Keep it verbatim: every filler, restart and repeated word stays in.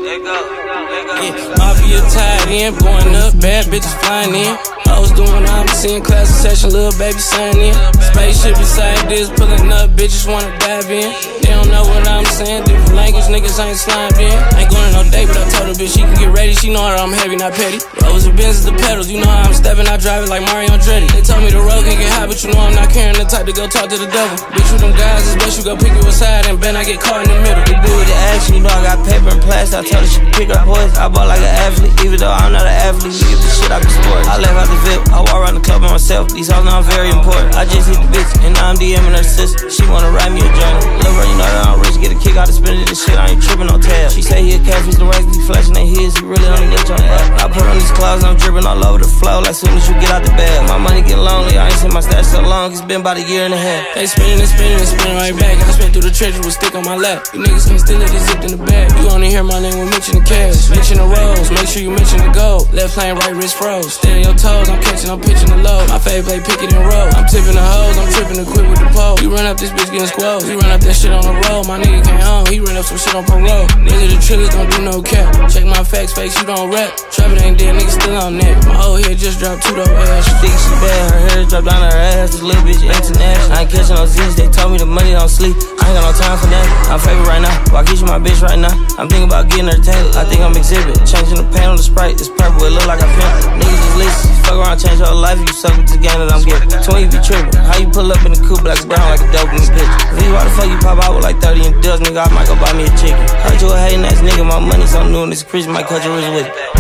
Yeah, mafia tied in, going up, bad bitches flying in. I was doing what I'm seeing, class session, little baby sign in. Spaceship beside this, pulling up, bitches wanna dive in. They don't know what I'm saying, different language, niggas ain't slimed in. Ain't going on no date, but I told her bitch she can get ready. She know that I'm heavy, not petty. Rolls and Benz is the pedals, you know how I'm stepping, I drive it like Mario Andretti. They told me the road can get high, but you know I'm not carrying the type to go talk to the devil. Bitch, with them guys, it's best you go pick your side, and Ben I get caught in the middle. You be with the action, you know I got paper and plastic. I told her she can pick up boys, I bought like an athlete. Even though I'm not an athlete, we get the shit out the sport. I left out the V I P, I walk around the club by myself. These hoes know I'm very important. I just hit the bitch, and now I'm DMing her sister. She wanna write me a journal. Lil' bro, you know that I'm rich, get a kick out of spending this shit. I ain't tripping on tab. She say he a catfish, the racks be flashing they his. He really only glitch on the app. I put on these clouds, I'm dripping all over the flow. Like soon as you get out the bag, my money get lonely. I ain't seen my stash so long, it's been about a year and a half. They spinning and spinning and spinning right back. I spent through the trenches with stick on my lap. You niggas can't steal it, it's zipped in the bag. You only hear my name when mention the cash. Mention the rolls, make sure you mention the gold. Left lane, right wrist froze. Stay on your toes, I'm catching, I'm pitching the low. My fave play pick it and roll. I'm tipping the hoes, I'm tripping to quit with the pole. You run up this bitch getting squoze. You run up that shit on the road. My nigga came home, he ran up some shit on parole. Nigga, the triggers don't do no cap. Check my facts, fakes, you don't rap. Trappin' ain't dead, nigga still on that. My old head just dropped two dope ass. She think she bad, her hair dropped down her ass. This little bitch international. I ain't catching no Z's, they told me the money don't sleep. I ain't got no time for that. I'm favorite right now, Waukesha my bitch right now. I'm thinking about getting her tailored. I think I'm exhibit. Changing the pan on the Sprite, it's purple, it look like I pimp. Niggas just listen, fuck around, change your life. You suck with this game that I'm getting. Twin, you be trippin'. How you pull up in the coupe like a brown like a dope in the bitch? V, why the fuck you pop out with like thirty in dust, nigga? I might go buy me a chicken. Heard you a hating ass nigga, my money so new and this Christian might cut your wrist with it.